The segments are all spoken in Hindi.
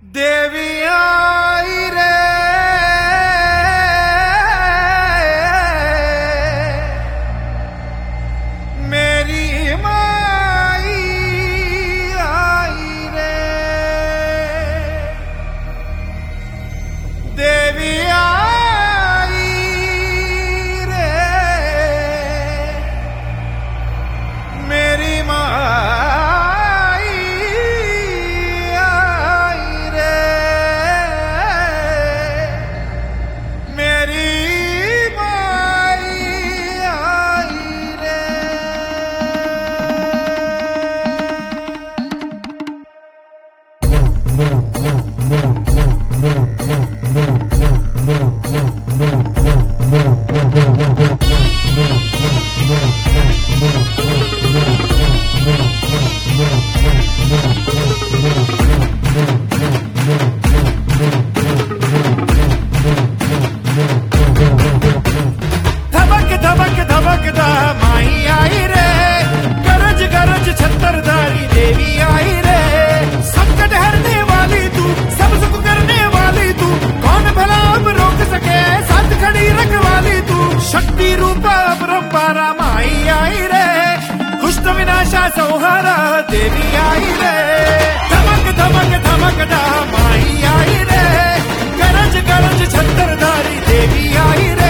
देवी आई रे मेरी माई आई रे देवी आई रे मेरी धबकदा माई आई रे गरज गरज छत्तरधारी देवी आई रे संकट हरने वाली तू सब सुख करने वाली तू कौन भला अब रोक सके साथ खड़ी रखवाली तू शक्ति रूप परंपरा माई आई रे दुष्ट विनाशा संहारा देवी आई रे धमक धमक धमकदा माई आई रे गरज गरज छत्तरधारी देवी आई रे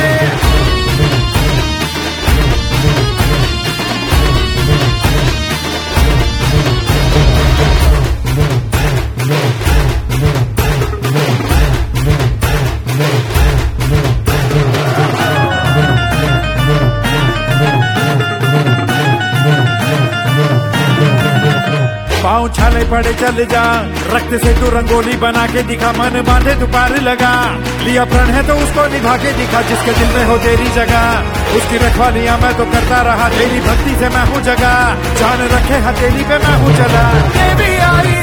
पाँव छाले पड़े चल जा रक्त से तू रंगोली बना के दिखा मन बांधे तू पार लगा लिया प्रण है तो उसको निभा के दिखा जिसके दिल में हो तेरी जगह उसकी रखवालियां मैं तो करता रहा तेरी भक्ति से मैं हूँ जगह जान रखे हथेली पे मैं हूँ चला देवी आई